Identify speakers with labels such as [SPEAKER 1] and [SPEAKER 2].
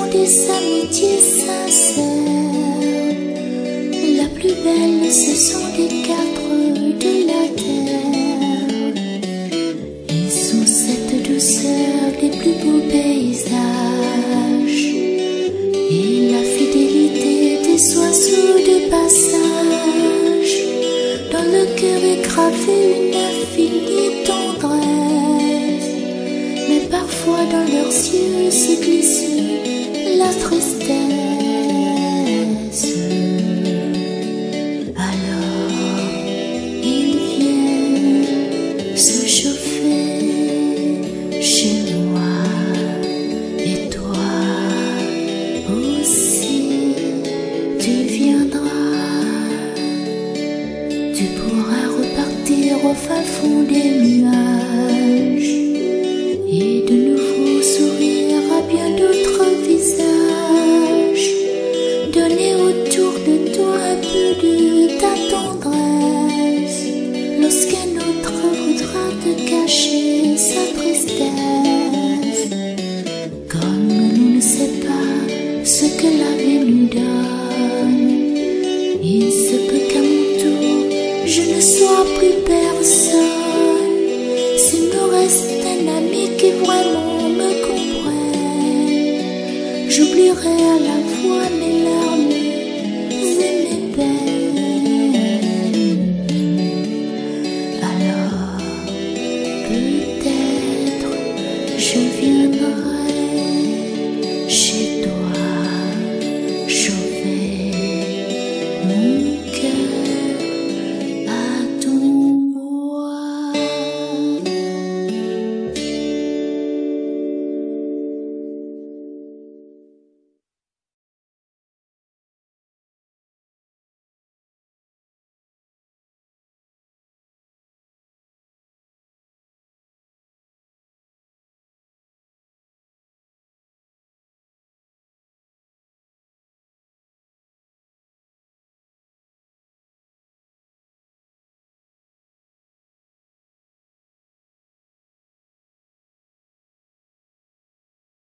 [SPEAKER 1] des amitiés sincères. La plus belle, ce sont des quatre de la terre. Ils sont cette douceur des plus beaux paysages et la fidélité des oiseaux de passage. Dans le cœur est gravée une infinie tendresse, mais parfois dans leurs yeux se glisse la tristesse. Alors ils viennent se chauffer chez moi, et toi aussi tu viendras. Tu pourras repartir au fin fond des nuages.